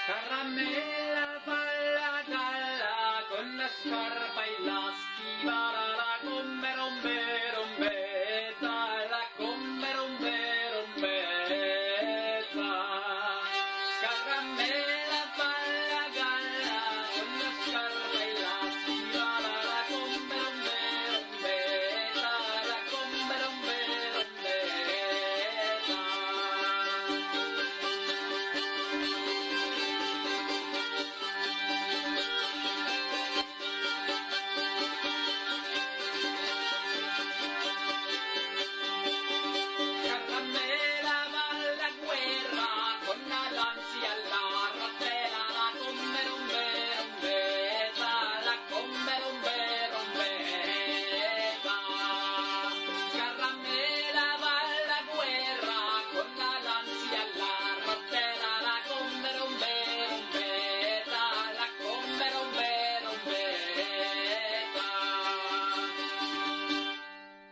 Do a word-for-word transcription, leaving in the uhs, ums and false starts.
Caramella falla galla con la scarpa e la stiva, la la come rombe rombe.